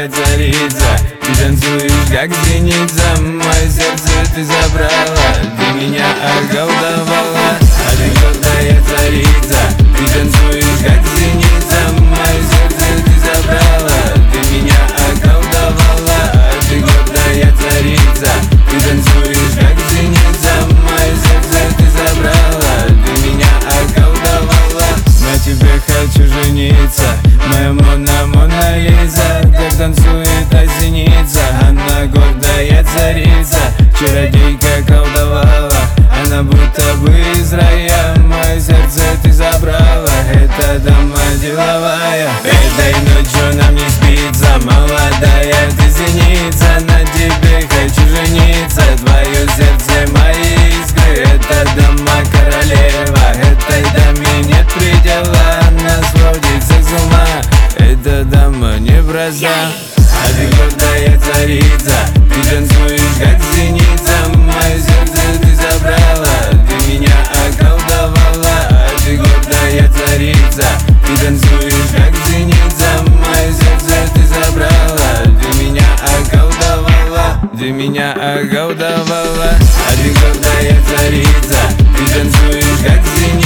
гордая царица, ты танцуешь как зеница. Мое сердце ты забрала, ты меня околдовала. А ты гордая царица, ты танцуешь как зеница. Мое сердце ты забрала, ты меня околдовала. А ты гордая царица, ты танцуешь как зеница. Мое сердце ты забрала, ты меня околдовала. На тебе хочу жениться, моя Мона Лиза. Так танцует осеница, она гордая царица. Чародейка колдовала, она будто бы из рая. Мое сердце ты забрала, это дама деловая. Этой ночью нам не спится, молодая ты зеница. На тебе хочу жениться, твое сердце мои искры. Это дама королева, этой даме нет предела. Она сводит всех с ума, эта дама непроста. А ты гордая царица, ты танцуешь как зеница. Мое сердце ты забрала, ты меня околдовала. А ты гордая царица, ты танцуешь как зеница. Мое сердце ты забрала, ты меня околдовала. Ты меня околдовала. А ты гордая царица, ты танцуешь как зеница.